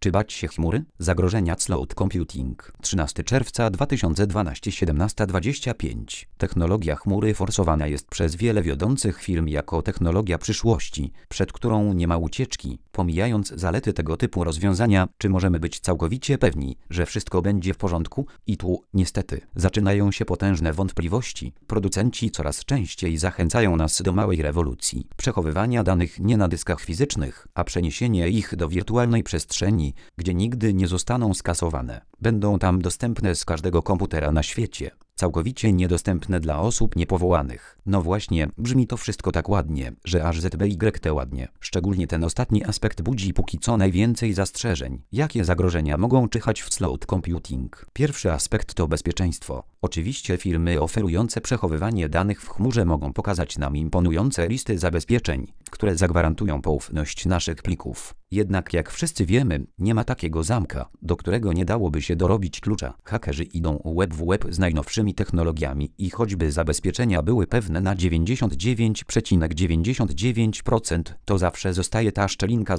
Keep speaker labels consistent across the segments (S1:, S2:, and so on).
S1: Czy bać się chmury? Zagrożenia cloud computing. 13 czerwca 2012 17:25. Technologia chmury forsowana jest przez wiele wiodących firm jako technologia przyszłości, przed którą nie ma ucieczki. Pomijając zalety tego typu rozwiązania, czy możemy być całkowicie pewni, że wszystko będzie w porządku? I tu, niestety, zaczynają się potężne wątpliwości. Producenci coraz częściej zachęcają nas do małej rewolucji. Przechowywania danych nie na dyskach fizycznych, a przeniesienie ich do wirtualnej przestrzeni, gdzie nigdy nie zostaną skasowane. Będą tam dostępne z każdego komputera na świecie. Całkowicie niedostępne dla osób niepowołanych. No właśnie, brzmi to wszystko tak ładnie, że aż ZBYT ładnie. Szczególnie ten ostatni aspekt budzi póki co najwięcej zastrzeżeń. Jakie zagrożenia mogą czyhać w cloud computing? Pierwszy aspekt to bezpieczeństwo. Oczywiście firmy oferujące przechowywanie danych w chmurze mogą pokazać nam imponujące listy zabezpieczeń, które zagwarantują poufność naszych plików. Jednak jak wszyscy wiemy, nie ma takiego zamka, do którego nie dałoby się dorobić klucza. Hakerzy idą łeb w łeb z najnowszymi technologiami i choćby zabezpieczenia były pewne na 99,99%, to zawsze zostaje ta szczelinka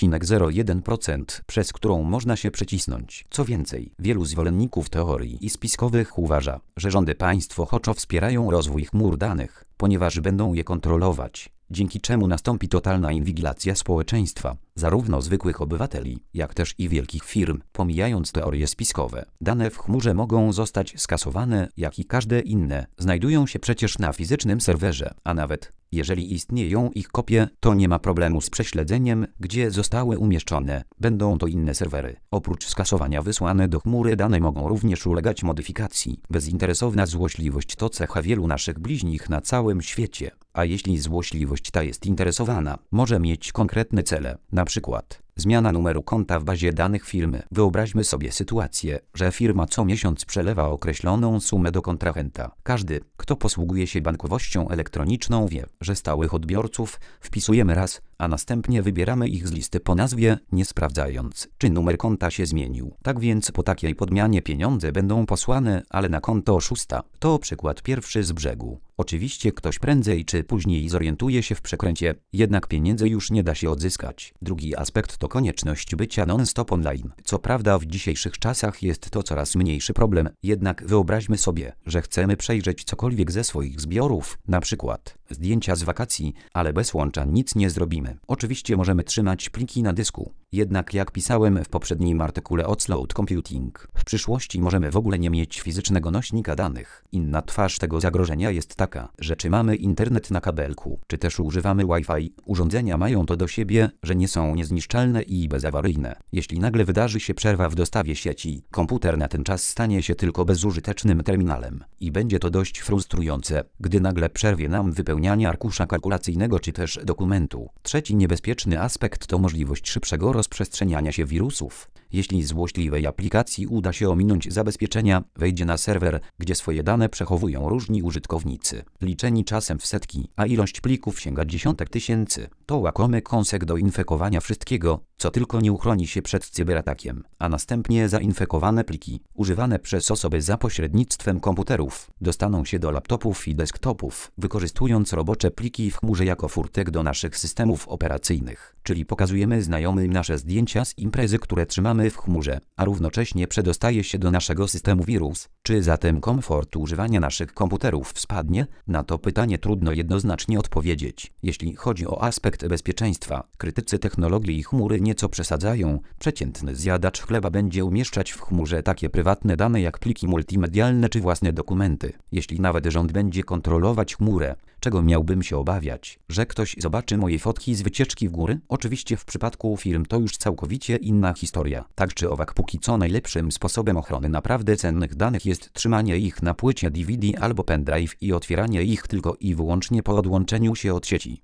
S1: 0,01%, przez którą można się przecisnąć. Co więcej, wielu zwolenników teorii i spiskowych uważa, że rządy państw ochoczo wspierają rozwój chmur danych, ponieważ będą je kontrolować, dzięki czemu nastąpi totalna inwigilacja społeczeństwa, zarówno zwykłych obywateli, jak też i wielkich firm. Pomijając teorie spiskowe, dane w chmurze mogą zostać skasowane, jak i każde inne. Znajdują się przecież na fizycznym serwerze, a nawet jeżeli istnieją ich kopie, to nie ma problemu z prześledzeniem, gdzie zostały umieszczone. Będą to inne serwery. Oprócz skasowania wysłane do chmury dane mogą również ulegać modyfikacji. Bezinteresowna złośliwość to cecha wielu naszych bliźnich na całym świecie. A jeśli złośliwość ta jest interesowana, może mieć konkretne cele, na przykład zmiana numeru konta w bazie danych firmy. Wyobraźmy sobie sytuację, że firma co miesiąc przelewa określoną sumę do kontrahenta. Każdy, kto posługuje się bankowością elektroniczną, wie, że stałych odbiorców wpisujemy raz, a następnie wybieramy ich z listy po nazwie, nie sprawdzając, czy numer konta się zmienił. Tak więc po takiej podmianie pieniądze będą posłane, ale na konto oszusta. To przykład pierwszy z brzegu. Oczywiście ktoś prędzej czy później zorientuje się w przekręcie, jednak pieniędzy już nie da się odzyskać. Drugi aspekt to konieczność bycia non-stop online. Co prawda w dzisiejszych czasach jest to coraz mniejszy problem, jednak wyobraźmy sobie, że chcemy przejrzeć cokolwiek ze swoich zbiorów, na przykład zdjęcia z wakacji, ale bez łącza nic nie zrobimy. Oczywiście możemy trzymać pliki na dysku. Jednak jak pisałem w poprzednim artykule o cloud computing, w przyszłości możemy w ogóle nie mieć fizycznego nośnika danych. Inna twarz tego zagrożenia jest taka, że czy mamy internet na kabelku, czy też używamy Wi-Fi, urządzenia mają to do siebie, że nie są niezniszczalne i bezawaryjne. Jeśli nagle wydarzy się przerwa w dostawie sieci, komputer na ten czas stanie się tylko bezużytecznym terminalem. I będzie to dość frustrujące, gdy nagle przerwie nam wypełnianie arkusza kalkulacyjnego czy też dokumentu. Trzeci niebezpieczny aspekt to możliwość szybszego rozprzestrzeniania się wirusów. Jeśli złośliwej aplikacji uda się ominąć zabezpieczenia, wejdzie na serwer, gdzie swoje dane przechowują różni użytkownicy, liczeni czasem w setki, a ilość plików sięga dziesiątek tysięcy. To łakomy kąsek do infekowania wszystkiego, co tylko nie uchroni się przed cyberatakiem, a następnie zainfekowane pliki, używane przez osoby za pośrednictwem komputerów, dostaną się do laptopów i desktopów, wykorzystując robocze pliki w chmurze jako furtek do naszych systemów operacyjnych. Czyli pokazujemy znajomym nasze zdjęcia z imprezy, które trzymamy w chmurze, a równocześnie przedostaje się do naszego systemu wirus. Czy zatem komfort używania naszych komputerów spadnie? Na to pytanie trudno jednoznacznie odpowiedzieć. Jeśli chodzi o aspekt bezpieczeństwa, krytycy technologii i chmury nieco przesadzają. Przeciętny zjadacz chleba będzie umieszczać w chmurze takie prywatne dane jak pliki multimedialne czy własne dokumenty. Jeśli nawet rząd będzie kontrolować chmurę, czego miałbym się obawiać? Że ktoś zobaczy moje fotki z wycieczki w góry? Oczywiście w przypadku firm to już całkowicie inna historia. Tak czy owak póki co najlepszym sposobem ochrony naprawdę cennych danych jest trzymanie ich na płycie DVD albo pendrive i otwieranie ich tylko i wyłącznie po odłączeniu się od sieci.